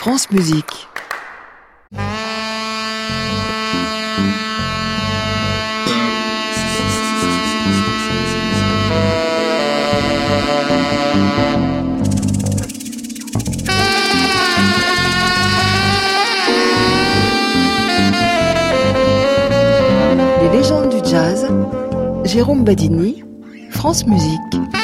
France Musique. Les légendes du jazz, Jérôme Badini, France Musique.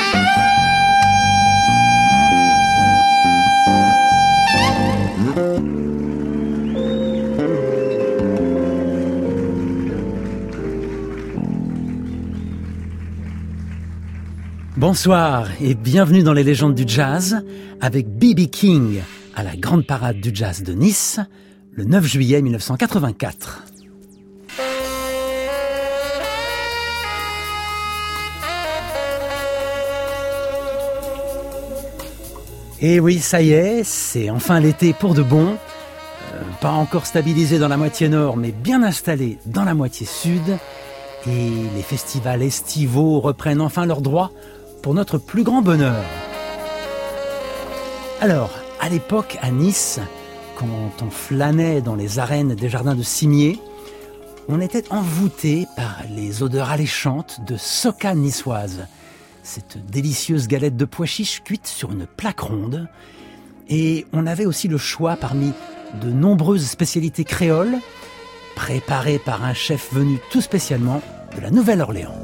Bonsoir et bienvenue dans les légendes du jazz avec B.B. King à la grande parade du jazz de Nice le 9 juillet 1984. Et oui, ça y est, c'est enfin l'été pour de bon. Pas encore stabilisé dans la moitié nord, mais bien installé dans la moitié sud. Et les festivals estivaux reprennent enfin leurs droits pour notre plus grand bonheur. Alors, à l'époque, à Nice, quand on flânait dans les arènes des jardins de Cimier, on était envoûté par les odeurs alléchantes de soca niçoise, cette délicieuse galette de pois chiches cuite sur une plaque ronde. Et on avait aussi le choix parmi de nombreuses spécialités créoles, préparées par un chef venu tout spécialement de la Nouvelle-Orléans.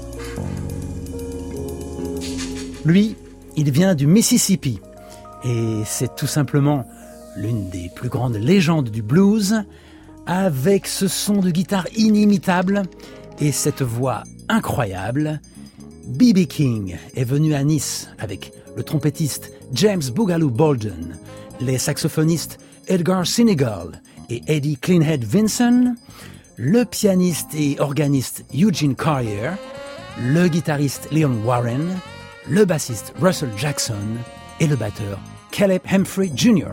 Lui, il vient du Mississippi, et c'est tout simplement l'une des plus grandes légendes du blues, avec ce son de guitare inimitable et cette voix incroyable. B.B. King est venu à Nice avec le trompettiste James Boogaloo Bolden, les saxophonistes Edgar Senegal et Eddie Cleanhead Vinson, le pianiste et organiste Eugene Carrier, le guitariste Leon Warren, le bassiste Russell Jackson et le batteur Caleb Humphrey Jr.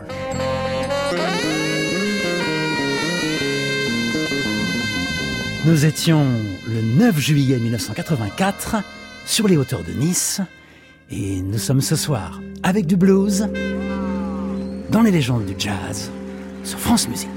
Nous étions le 9 juillet 1984 sur les hauteurs de Nice et nous sommes ce soir avec du blues dans les légendes du jazz sur France Musique.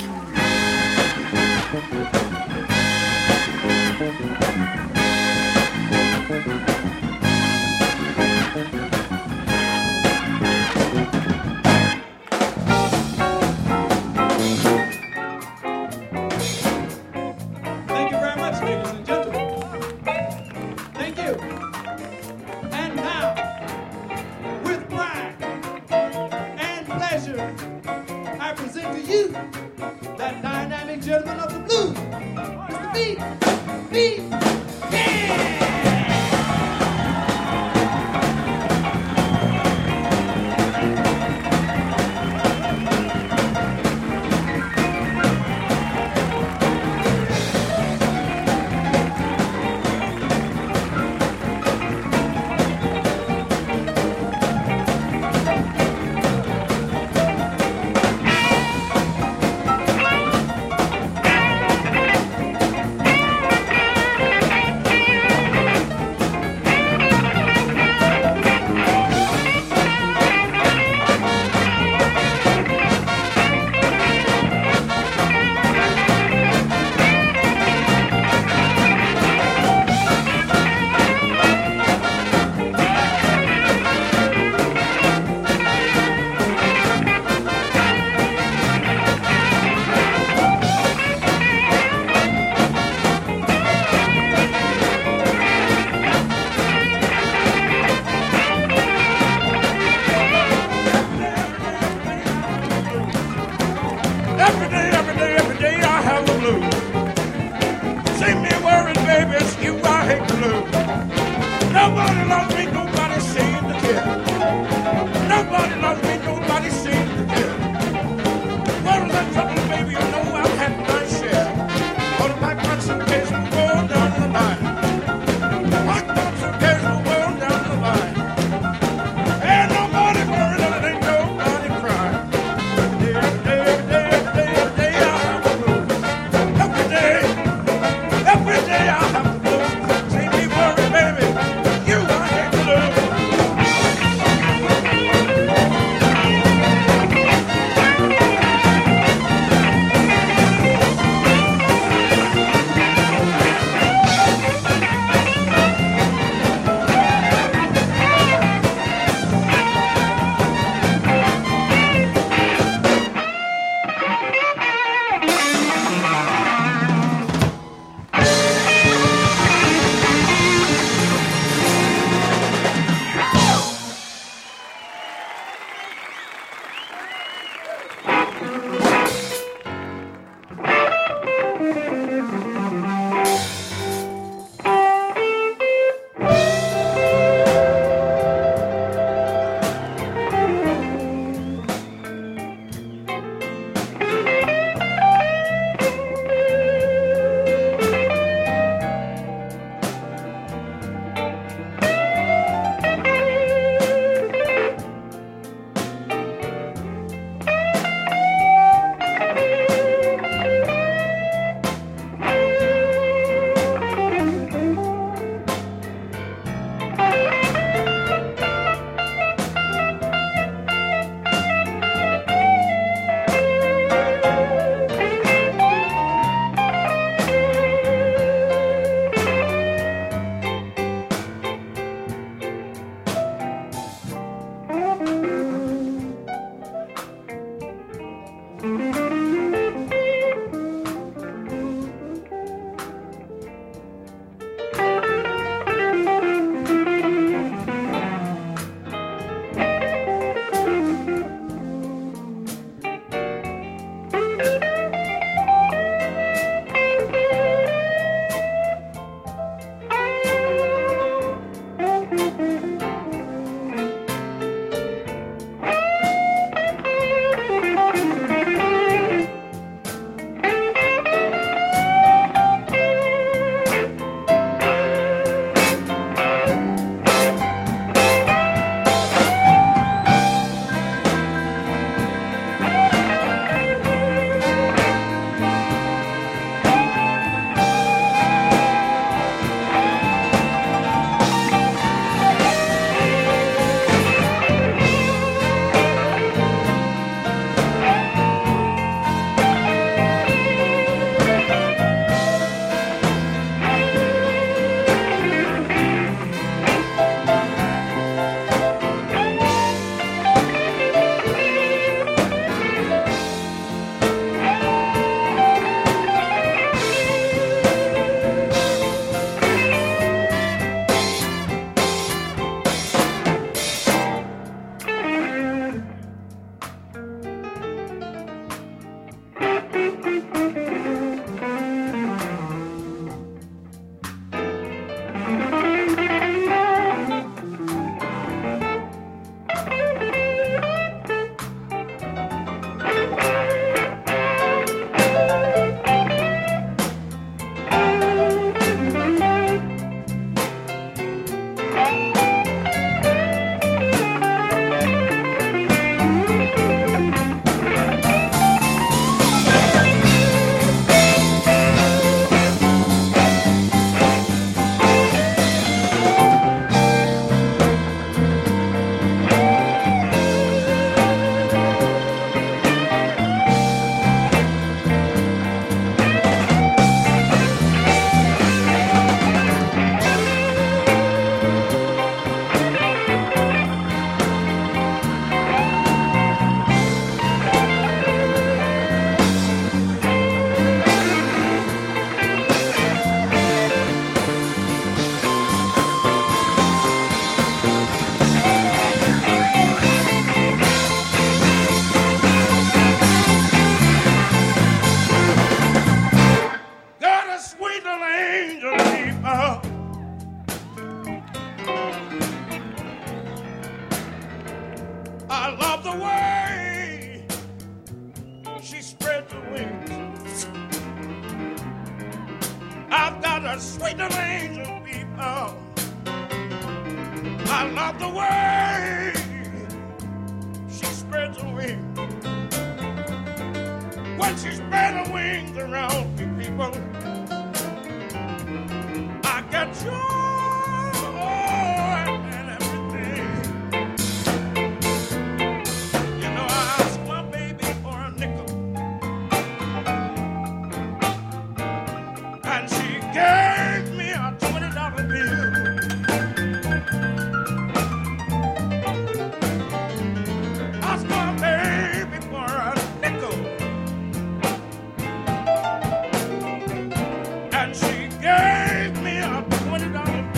And she gave me a $20 bill.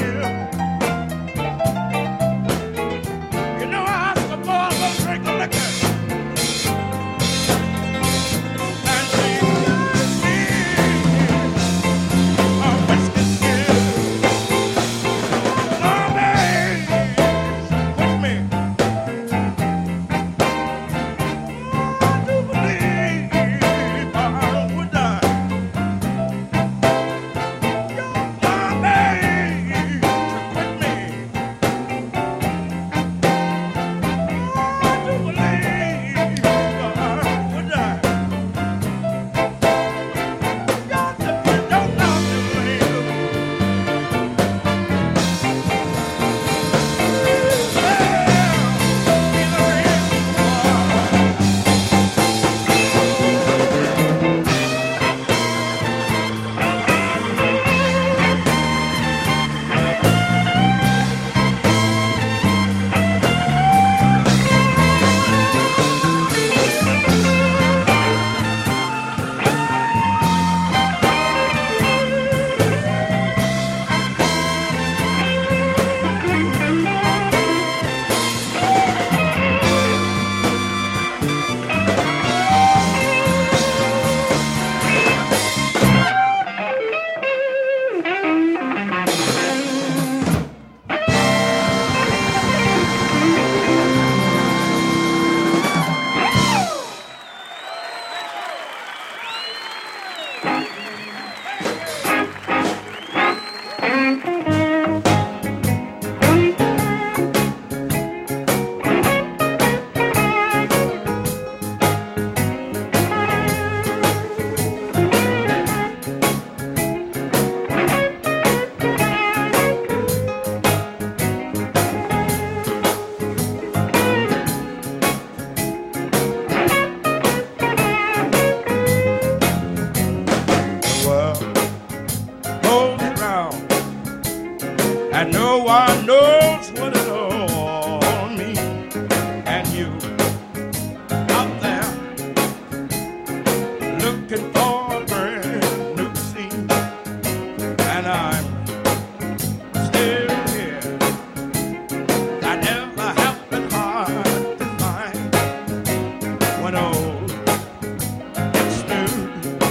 looking for a brand new scene, and I'm still here. I never have been hard to find when old gets new.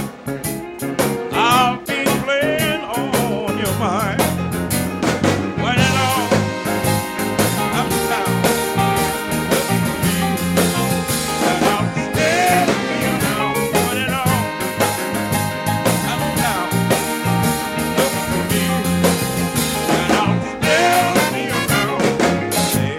I'll be playing on your mind when it all comes down. Look for me, and I'll still be around when it all comes down. Look for me, and I'll still be around. Say,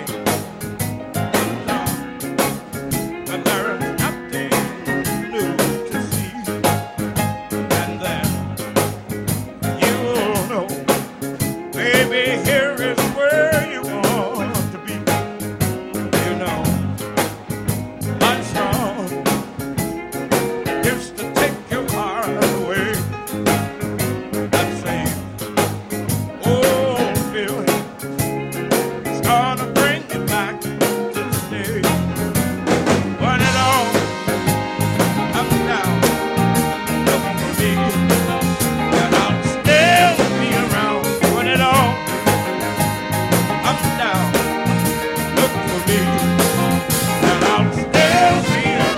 when there's nothing new to see, and then you'll know, baby, here is where you want to be. You know, my song used to take your heart away. That same old feeling is gonna bring you back to stay. When it all comes down, look for me, and I'll still be around. When it all comes down, look for me, and I'll still be around.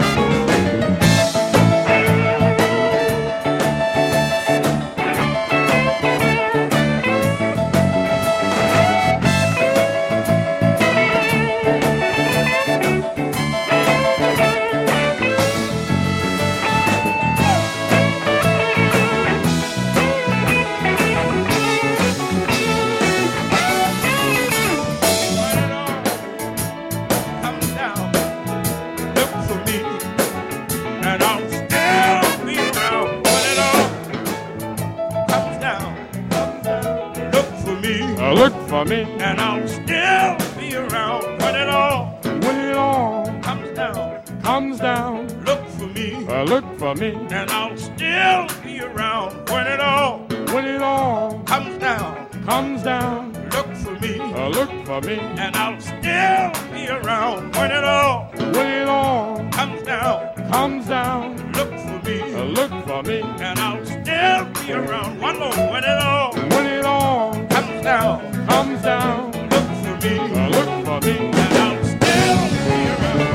When it all comes down, look for me, and I'll still be around. When it all comes down, look for me, Look for me and I'll still be around. When it all when it all comes down, comes down. look for me, Look for me and I'll still be around. When it all when it all comes down, comes down. look for me, Look for me and I'll still be around. When it all when it all comes down, comes down. look for me, Look for me and I'll still be around. One more. When it all when it all comes down, comes down. look for me, Look for me and I'll still be around.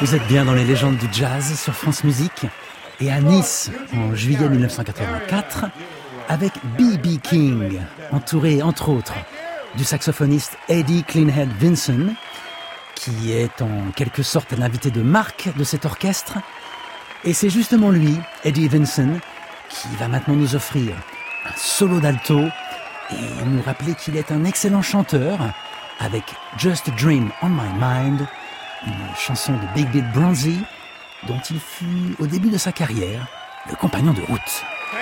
Vous êtes bien dans les légendes du jazz sur France Musique et à Nice en juillet 1984 avec B.B. King, entouré entre autres du saxophoniste Eddie Cleanhead Vinson, qui est en quelque sorte l'invité de marque de cet orchestre. Et c'est justement lui, Eddie Vinson, qui va maintenant nous offrir un solo d'alto et nous rappeler qu'il est un excellent chanteur avec Just a Dream on My Mind, une chanson de Big Bill Bronzy dont il fut au début de sa carrière le compagnon de route.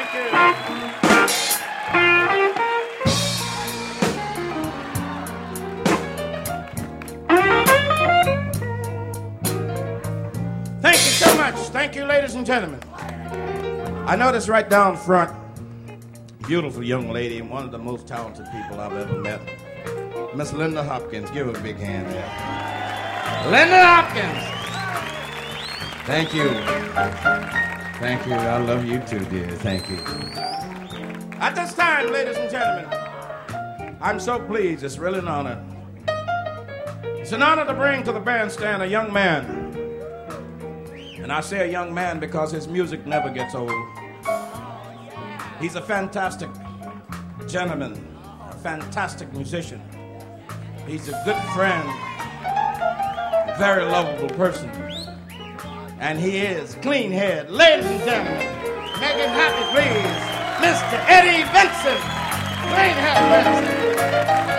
Thank you so much. Thank you, ladies and gentlemen. I noticed right down front, beautiful young lady and one of the most talented people I've ever met, Miss Linda Hopkins. Give her a big hand there. Linda Hopkins. Thank you. Thank you. I love you too, dear. Thank you. At this time, ladies and gentlemen, I'm so pleased. It's really an honor. It's an honor to bring to the bandstand a young man. And I say a young man because his music never gets old. He's a fantastic gentleman, a fantastic musician. He's a good friend, very lovable person. And he is Cleanhead. Ladies and gentlemen, make him happy, please. Mr. Eddie Vinson. Cleanhead Vinson.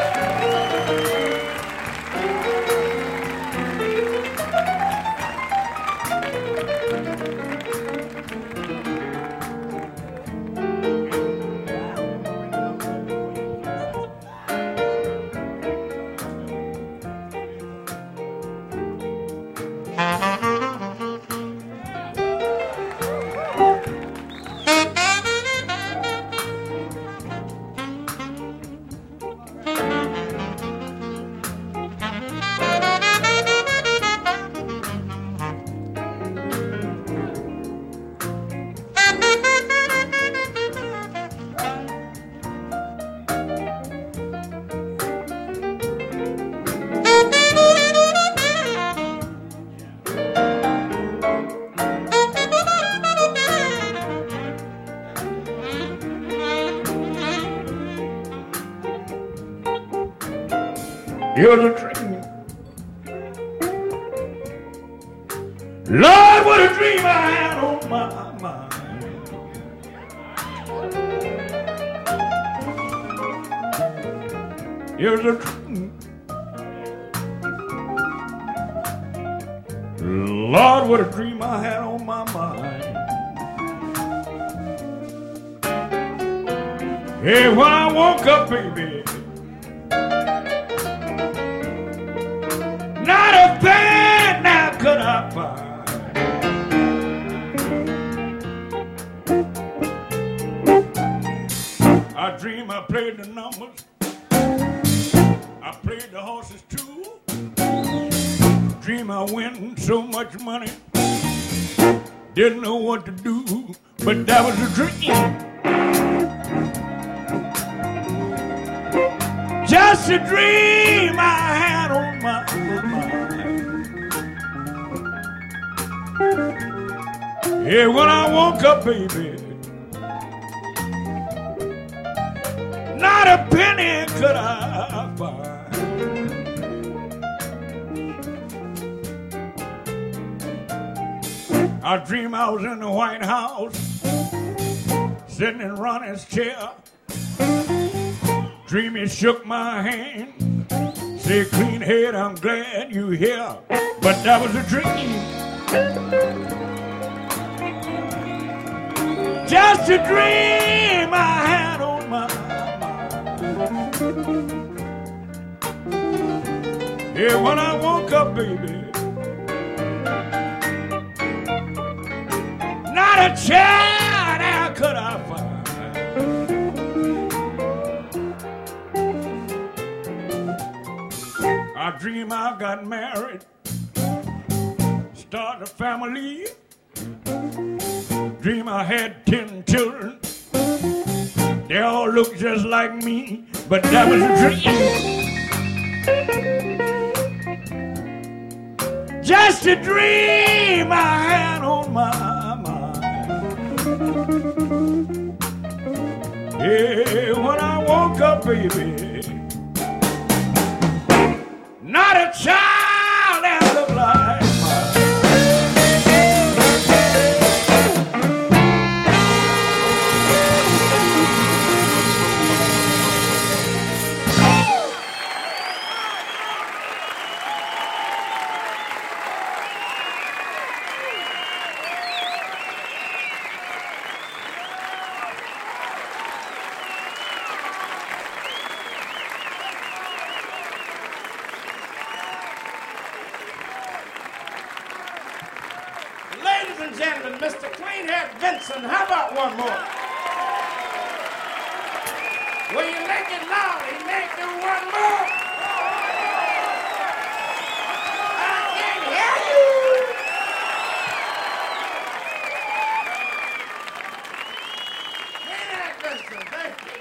You're the dream. Lord, what a dream I had on my mind. You're the dream. Lord, what a dream I had on my mind. Hey, when I woke up, baby, not a thing now could I find. I dream I played the numbers, I played the horses too. Dream I win so much money, didn't know what to do, but that was a dream. Just a dream I had on my mind. Yeah, when I woke up, baby, not a penny could I find. I dream I was in the White House, sitting in Ronnie's chair. Dream he shook my hand, say, Cleanhead, I'm glad you're here. But that was a dream. Just a dream I had on my mind. Yeah, when I woke up, baby, not a child how could I find. I dream I got married, start a family. Dream I had 10 children. They all look just like me, but that was a dream. just a dream I had on my mind. Yeah, when I woke up, baby, not a child that looked like mine. Ladies and gentlemen, Mr. Cleanhead Vincent, how about one more? Will you make it loud? He may do one more. I can hear you. Cleanhead Vincent, thank you.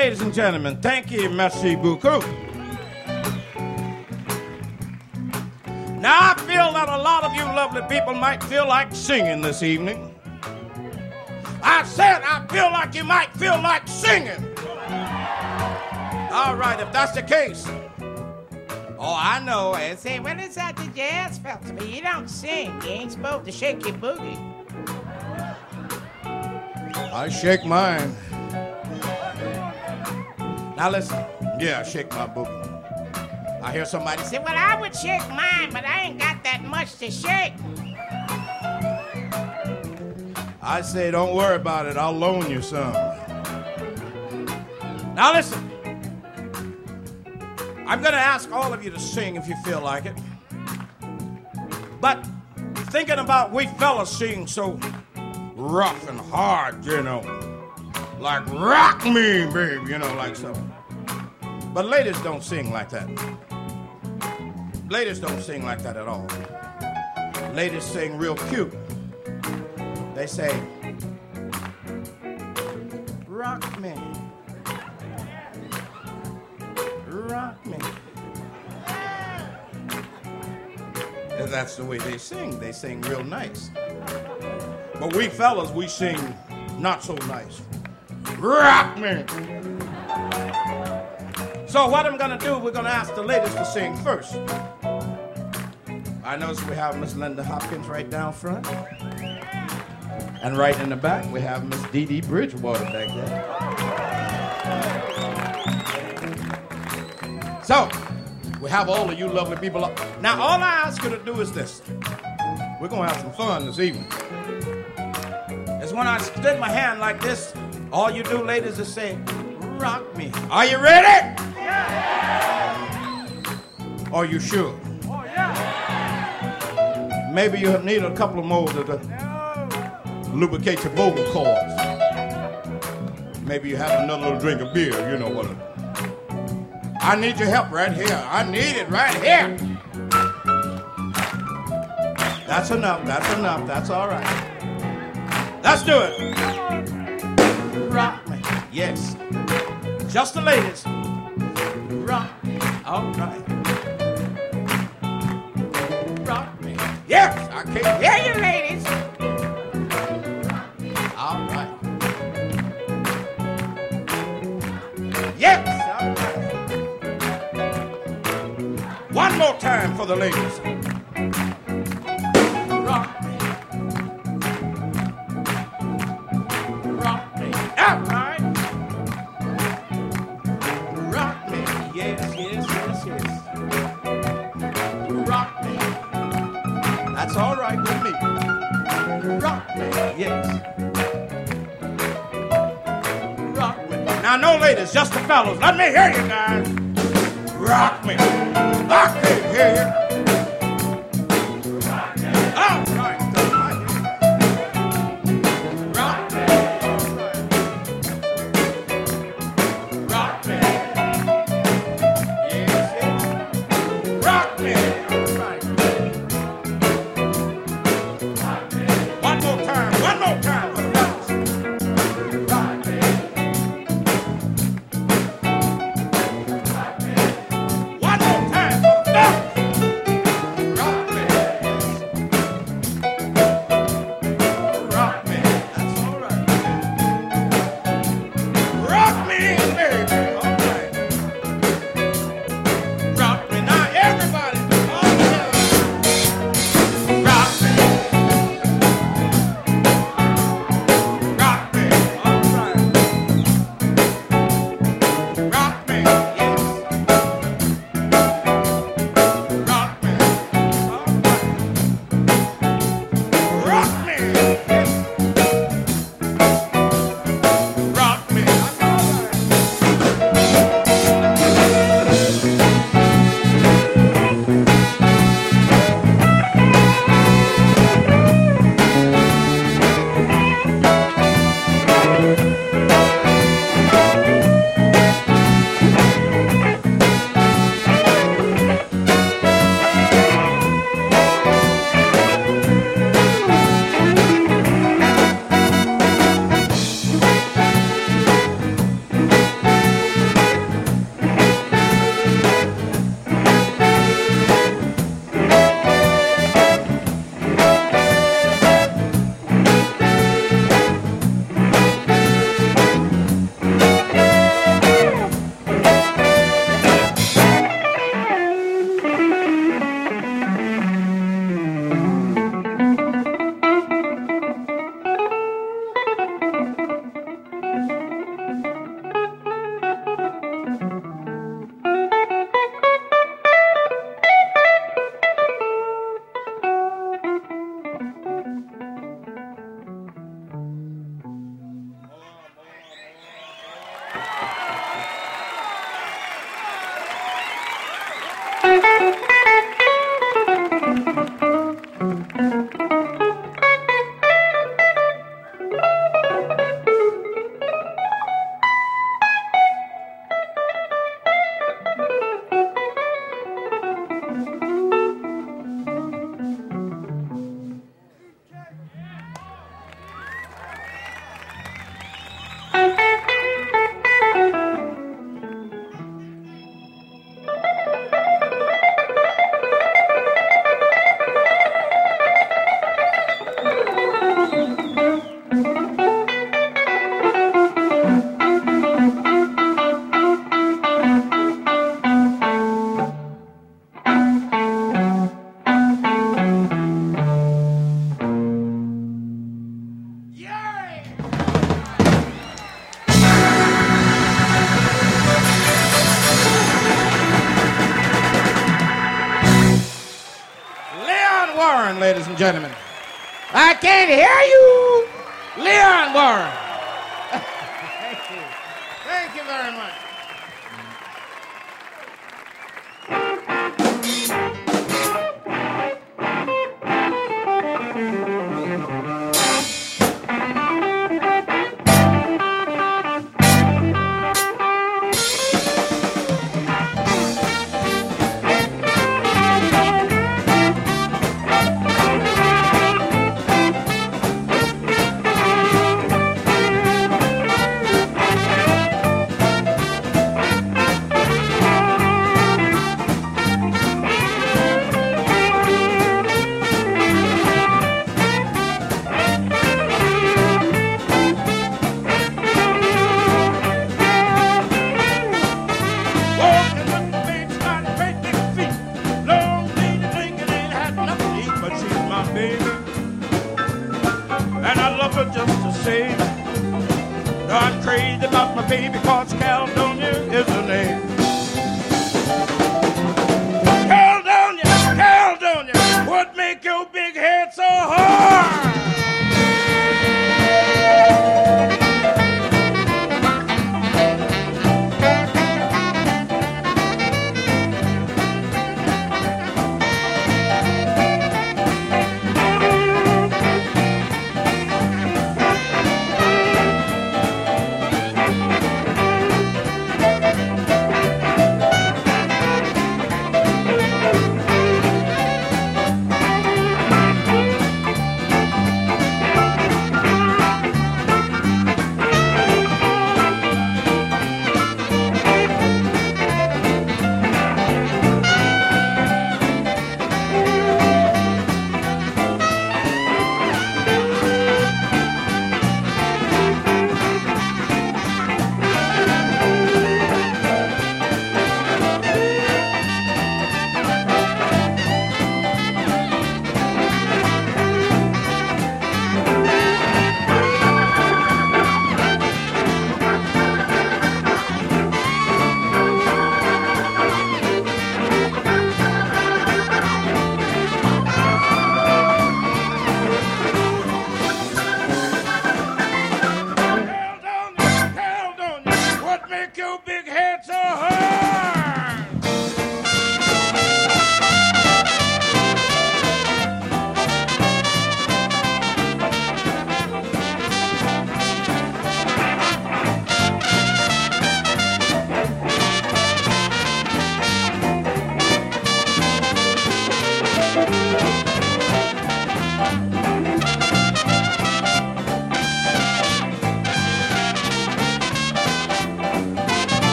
ladies and gentlemen. Thank you, merci beaucoup. Now, I feel that a lot of you lovely people might feel like singing this evening. I said I feel like you might feel like singing. All right, if that's the case. Oh, I know. And say, well, it's at the Jazz Festival. You don't sing. You ain't supposed to shake your boogie. I shake mine. Now listen. Yeah, I shake my boogie. I hear somebody say, well, I would shake mine, but I ain't got that much to shake. I say, don't worry about it. I'll loan you some. Now listen. I'm going to ask all of you to sing if you feel like it. But thinking about we fellas sing so rough and hard, you know. Like, rock me, babe, you know, like so. But ladies don't sing like that. Ladies don't sing like that at all. Ladies sing real cute. They say, rock me. Rock me. And that's the way they sing. They sing real nice. But we fellas, we sing not so nice. Rock me. So what I'm going to do, we're going to ask the ladies to sing first. I notice we have Miss Linda Hopkins right down front. And right in the back, we have Miss Dee Dee Bridgewater back there. So, we have all of you lovely people up. Now, all I ask you to do is this. We're going to have some fun this evening. It's when I extend my hand like this, all you do, ladies, is say, rock me. Are you ready? Yeah. Are you sure? Oh, yeah. Maybe you need a couple of more to lubricate your vocal cords. Maybe you have another little drink of beer, you know what. I need your help right here. I need it right here. That's enough. That's enough. That's all right. Let's do it. Rock me. Yes. Just the ladies. Rock me. All right. Rock me. Yes. I can't hear you, ladies. All right. Yes. All right. One more time for the ladies. Rock me. Rock me. All right. Rock me. Yes, yes, yes, yes. Rock me. That's all right with me. Rock me. Yes. Rock me. Now, no ladies, just the fellas. Let me hear you guys. Rock me. I can't hear you. All right. Rock me. Rock me. Yes, yes. Rock me. All right. One more time. One more time for the fellas. Rock me. One more time for the fellas. Ladies and gentlemen, I can't hear you, Leon Warren. Thank you. Thank you very much.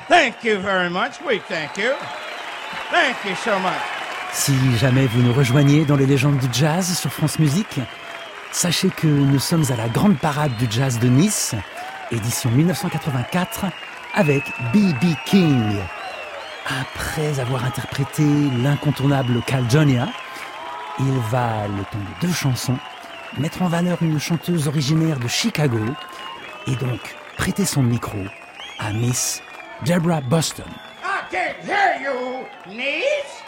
Thank you very much. We thank you. Thank you so much. Si jamais vous nous rejoignez dans les légendes du jazz sur France Musique, sachez que nous sommes à la grande parade du jazz de Nice, édition 1984, avec B.B. King. Après avoir interprété l'incontournable Caledonia, il va, le temps de 2 chansons, mettre en valeur une chanteuse originaire de Chicago et donc prêter son micro à Miss Deborah Boston. I can't hear you, niece.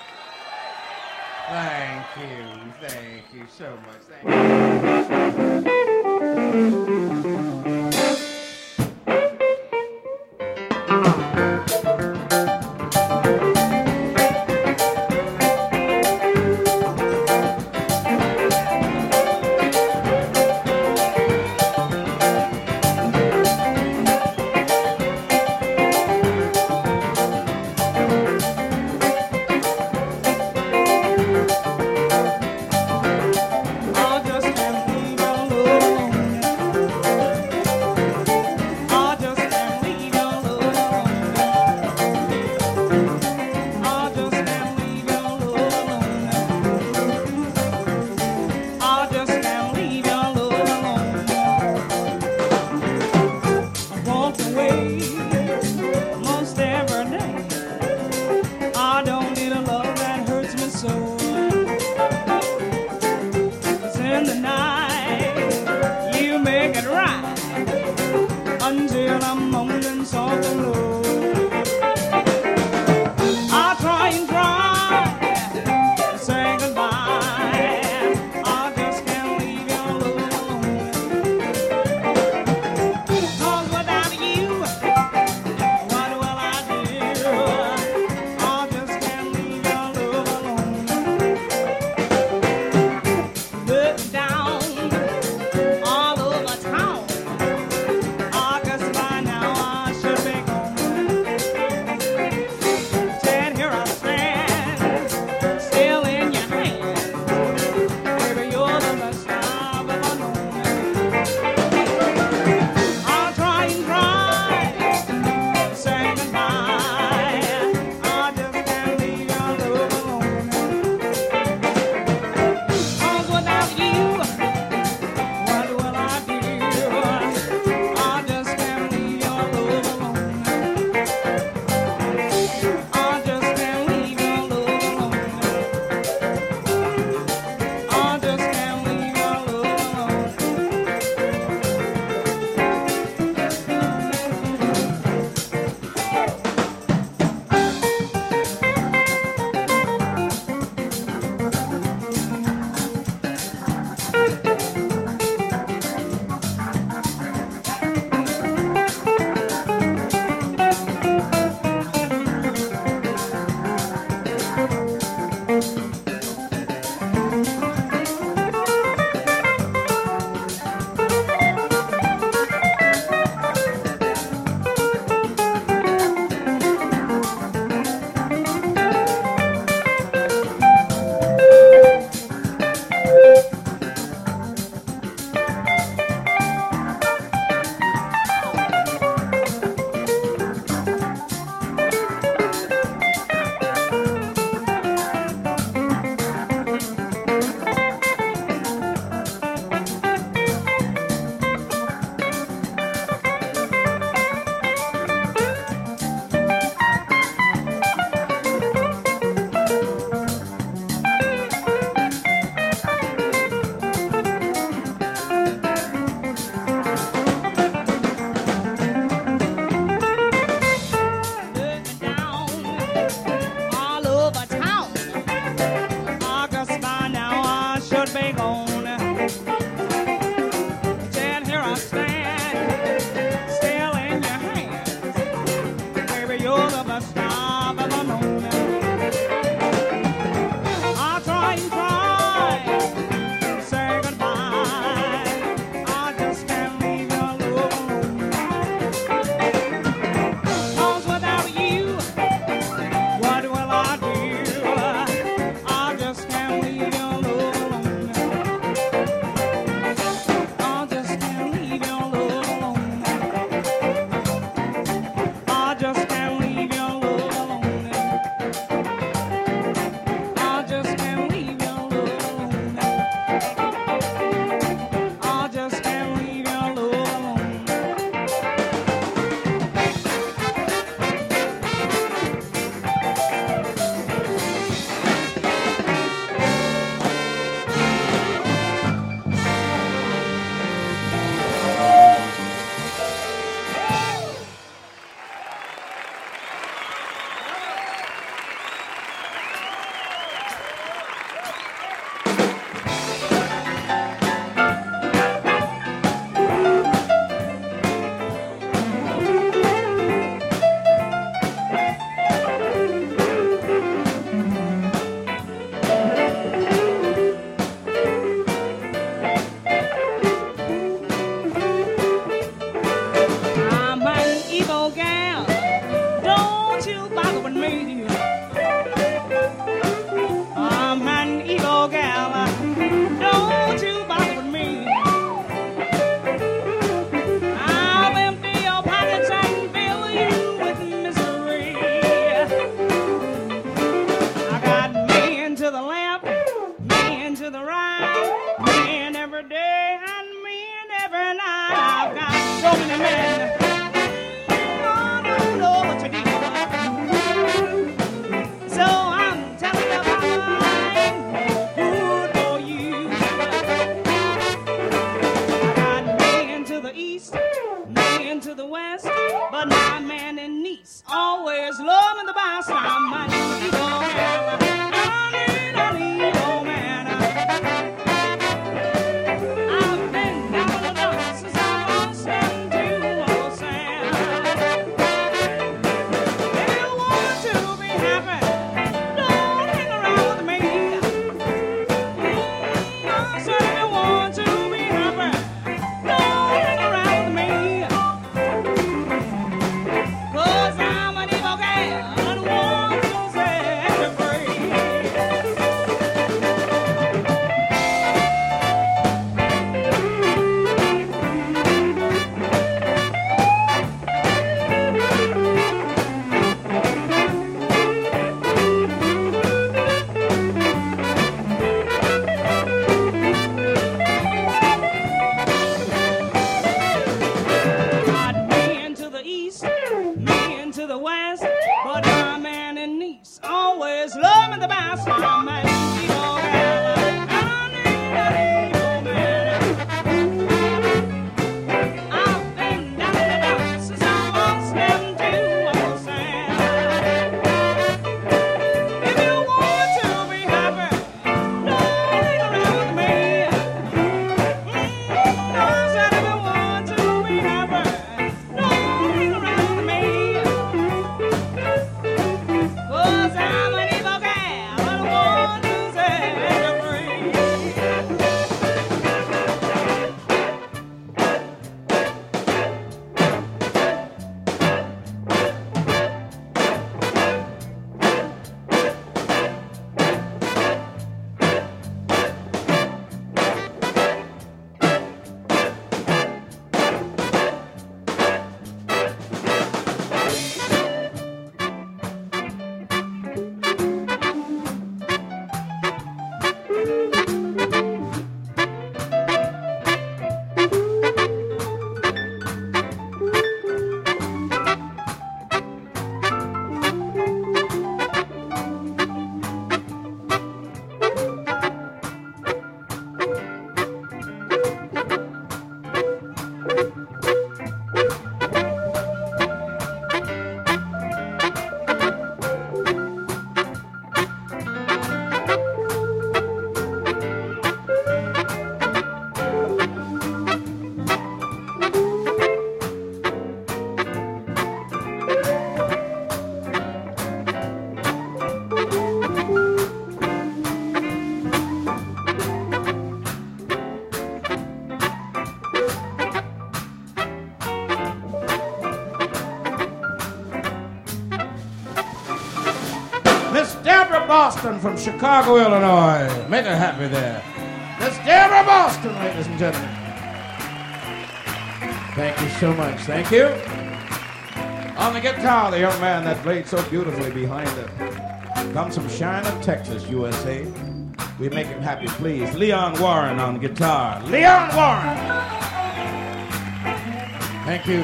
Thank you so much. Thank you. niece, always loving the boss. I'm my need, oh man. I need, oh man. I've been down the dump since I was 17, oh Sam. If you want to be happy, don't hang around with me. I said if you want to be happy, don't hang around with me. 'Cause I'm an evil gal and want to set you free. Not me into the east, me into the west, but my man and niece always love me the best. I'm an evil gal, I need, oh man. I've been down the dump since I was 17, oh Sam. If you want to be happy, don't hang around with me. I said if you want to be happy, don't hang around with me. 'Cause I'm an evil gal and want to set you free. Miss Deborah Boston from Chicago, Illinois. Make her happy there. Miss Deborah Boston, ladies and gentlemen. Thank you so much. Thank you. On the guitar, the young man that played so beautifully behind her comes from China, Texas, USA. We make him happy, please. Leon Warren on guitar. Leon Warren. Thank you.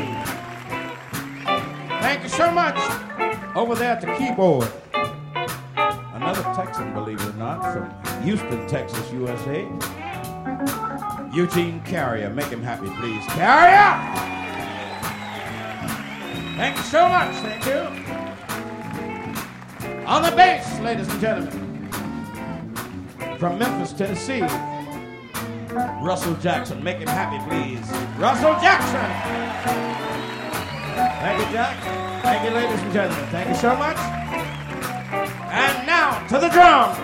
Thank you so much. Over there at the keyboard. Another Texan, believe it or not, from Houston, Texas, USA. Eugene Carrier. Make him happy, please. Carrier! Thank you so much. Thank you. On the bass, ladies and gentlemen. From Memphis, Tennessee. Russell Jackson. Make him happy, please. Russell Jackson! Thank you, Jack. Thank you, ladies and gentlemen. Thank you so much. And now to the drums.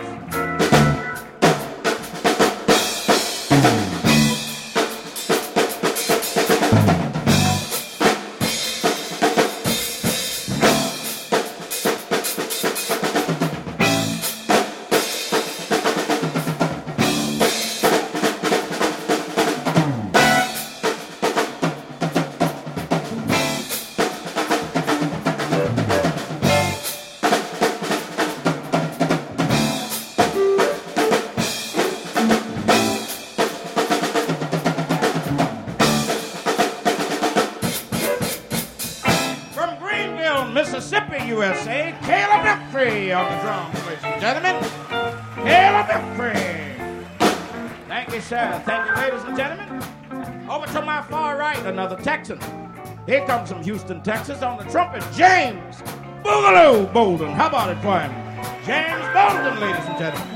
Mississippi, USA, Caleb Ephrey on the drums, ladies and gentlemen. Caleb Ephrey. Thank you, sir. Thank you, ladies and gentlemen. Over to my far right, another Texan. Here comes from Houston, Texas, on the trumpet, James Boogaloo Bolden. How about it for him? James Bolden, ladies and gentlemen.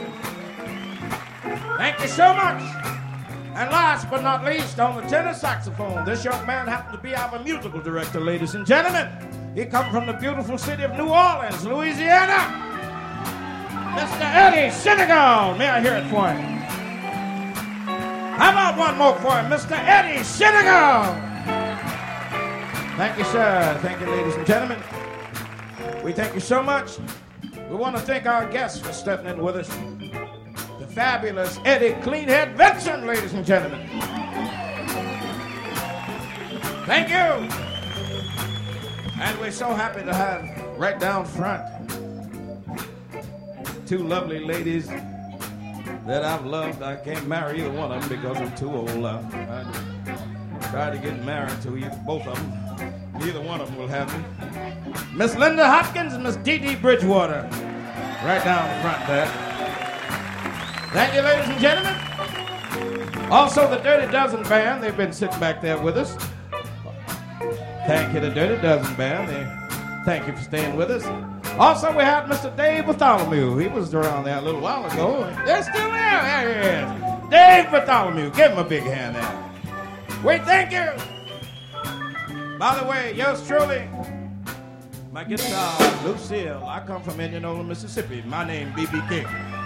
Thank you so much. And last but not least, on the tenor saxophone, this young man happened to be our musical director, ladies and gentlemen. He comes from the beautiful city of New Orleans, Louisiana. Mr. Eddie Senegal. May I hear it for him? How about one more for him, Mr. Eddie Senegal? Thank you, sir. Thank you, ladies and gentlemen. We thank you so much. We want to thank our guests for stepping in with us. The fabulous Eddie Cleanhead Vinson, ladies and gentlemen. Thank you. And we're so happy to have right down front two lovely ladies that I've loved. I can't marry either one of them because I'm too old. I tried to get married to you, both of them. Neither one of them will have me. Miss Linda Hopkins and Miss Dee Dee Bridgewater. Right down the front there. Thank you, ladies and gentlemen. Also, the Dirty Dozen Band. They've been sitting back there with us. Thank you, the Dirty Dozen Band. Thank you for staying with us. Also, we had Mr. Dave Bartholomew. He was around there a little while ago. They're still there. There he is. Dave Bartholomew. Give him a big hand there. We thank you. By the way, yours truly, my guitar, Lucille. I come from Indianola, Mississippi. My name, B.B. King.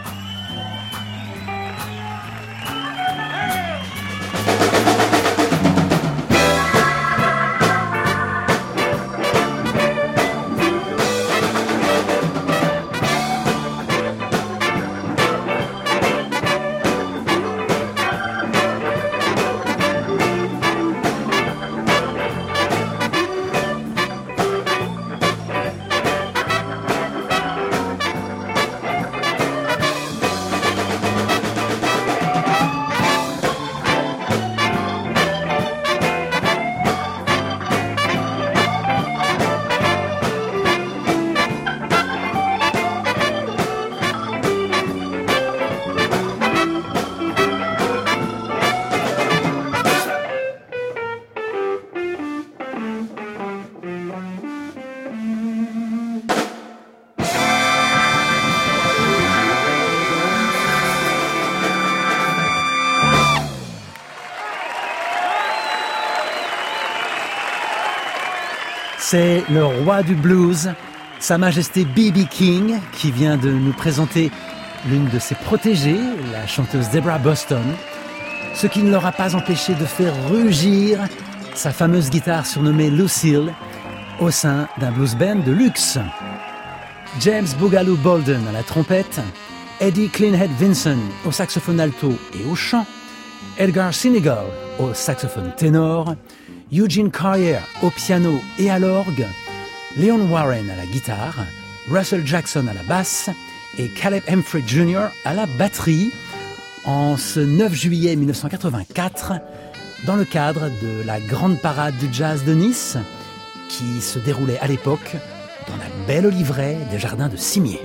C'est le roi du blues, Sa Majesté B.B. King, qui vient de nous présenter l'une de ses protégées, la chanteuse Deborah Boston, ce qui ne l'aura pas empêché de faire rugir sa fameuse guitare surnommée Lucille au sein d'un blues band de luxe. James Boogaloo Bolden à la trompette, Eddie Cleanhead Vinson au saxophone alto et au chant, Edgar Senegal au saxophone ténor, Eugene Carrier au piano et à l'orgue, Leon Warren à la guitare, Russell Jackson à la basse et Caleb Humphrey Jr. à la batterie en ce 9 juillet 1984 dans le cadre de la grande parade du jazz de Nice qui se déroulait à l'époque dans la belle oliveraie des jardins de Cimier.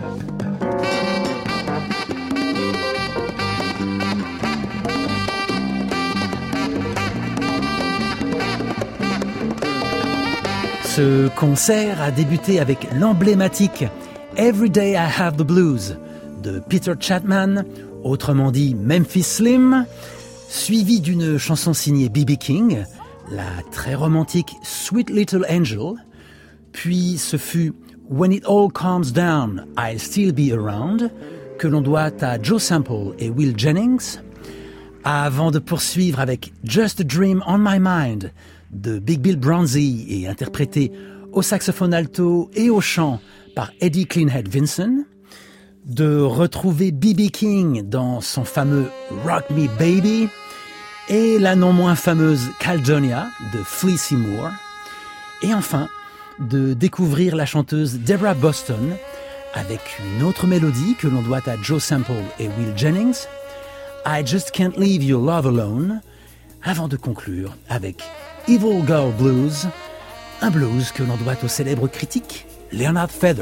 Ce concert a débuté avec l'emblématique Every Day I Have the Blues de Peter Chapman, autrement dit Memphis Slim, suivi d'une chanson signée B.B. King, la très romantique Sweet Little Angel, puis ce fut When It All Calms Down, I'll Still Be Around, que l'on doit à Joe Sample et Will Jennings, avant de poursuivre avec Just a Dream on My Mind de Big Bill Brownzy et interprété au saxophone alto et au chant par Eddie Cleanhead Vinson, de retrouver B.B. King dans son fameux Rock Me Baby et la non moins fameuse Caledonia de Flea Seymour, et enfin de découvrir la chanteuse Deborah Boston avec une autre mélodie que l'on doit à Joe Sample et Will Jennings, I Just Can't Leave Your Love Alone, avant de conclure avec Evil Girl Blues, un blues que l'on doit au célèbre critique Leonard Feather.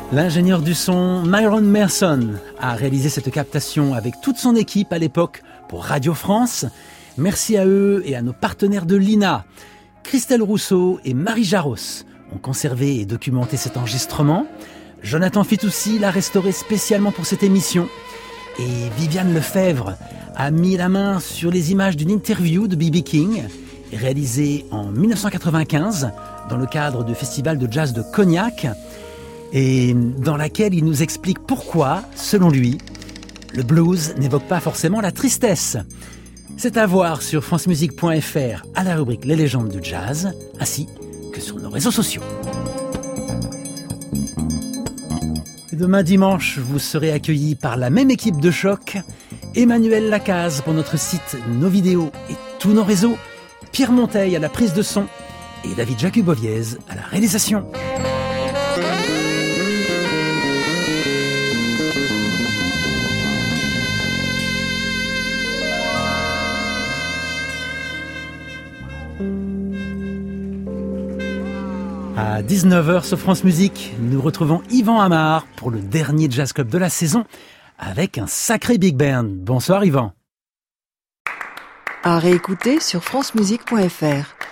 L'ingénieur du son Myron Merson a réalisé cette captation avec toute son équipe à l'époque pour Radio France. Merci à eux et à nos partenaires de l'INA. Christelle Rousseau et Marie Jaros ont conservé et documenté cet enregistrement. Jonathan Fitoussi l'a restauré spécialement pour cette émission. Et Viviane Lefebvre a mis la main sur les images d'une interview de B.B. King, réalisée en 1995 dans le cadre du Festival de Jazz de Cognac, et dans laquelle il nous explique pourquoi, selon lui, le blues n'évoque pas forcément la tristesse. C'est à voir sur francemusique.fr à la rubrique Les légendes du jazz, ainsi que sur nos réseaux sociaux. Et demain dimanche, vous serez accueillis par la même équipe de choc, Emmanuel Lacaze pour notre site, nos vidéos et tous nos réseaux, Pierre Monteil à la prise de son et David Jacuboviez à la réalisation. À 19h sur France Musique, nous retrouvons Yvan Amar pour le dernier Jazz Club de la saison avec un sacré big band. Bonsoir Yvan. À réécouter sur francemusique.fr.